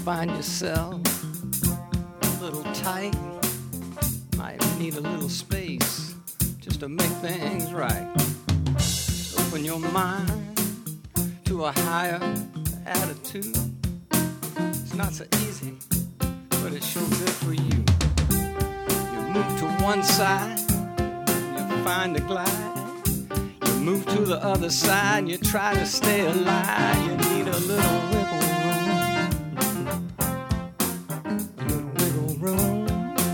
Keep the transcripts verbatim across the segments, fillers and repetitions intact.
find yourself a little tight, might need a little space just to make things right. Just open your mind to a higher attitude. It's not so easy, but it's sure good for you. You move to one side, you find a glide. You move to the other side, you try to stay alive. You need a little wiggle room, a little wiggle room.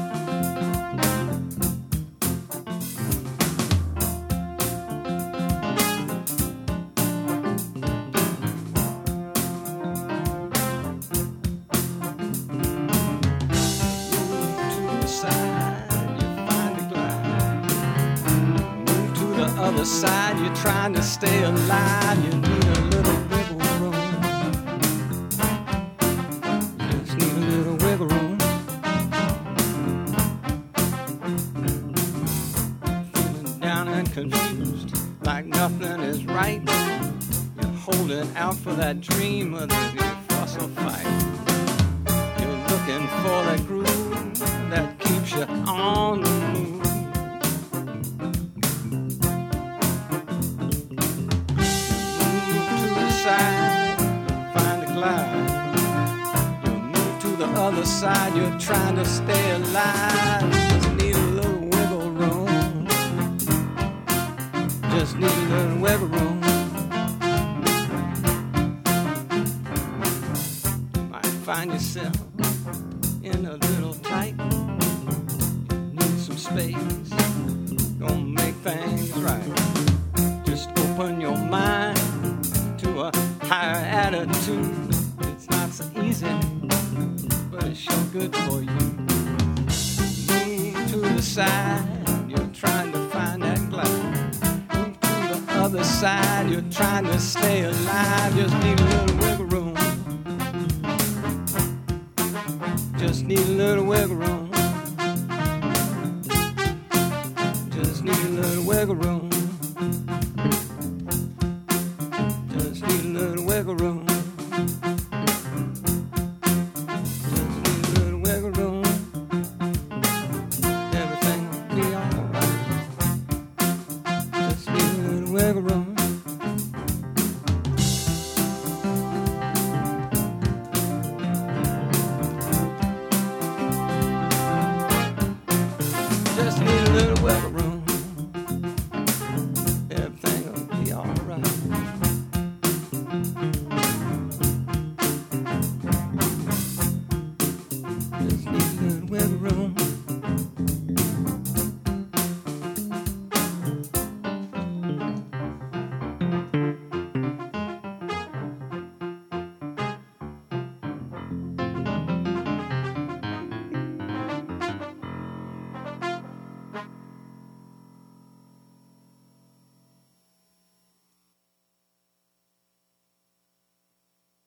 Other side, you're trying to stay alive. You need a little wiggle room. Just need a little wiggle room. Feeling down and confused, like nothing is right. You're holding out for that dream of the fuss or fight. You're looking for that groove that keeps you on the move. Find a glide. You move to the other side, you're trying to stay alive. Just need a little wiggle room. Just need a little wiggle room. You might find yourself in a little tight. Need some space, gonna make things right. Just open your mind to a higher attitude. It's not so easy, but it's sure good for you. Move to the side, you're trying to find that glide. Move to the other side, you're trying to stay alive. Just need a little wiggle room. Just need a little wiggle room. Just need a little wiggle room. Just need a little wiggle room. Just need a little wiggle room. Everything will be alright. Just need a little wiggle room. Just need a little wiggle room.